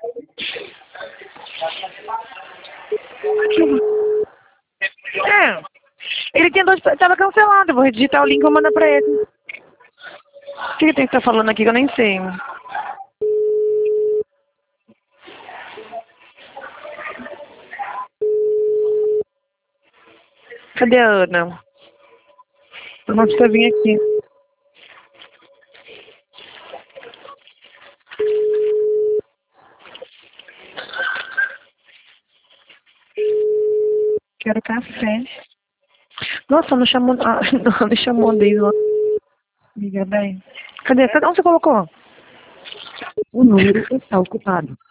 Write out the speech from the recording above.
É. Ele tentou. Tava cancelado. Vou digitar o link e vou mandar pra ele. O que tem que estar falando aqui que eu nem sei? Cadê a Ana? Não precisa vir aqui. Quero café. Nossa, não chamou. Ah, não, me chamou desde lá. Liga bem. Cadê? Onde você colocou? O número está ocupado.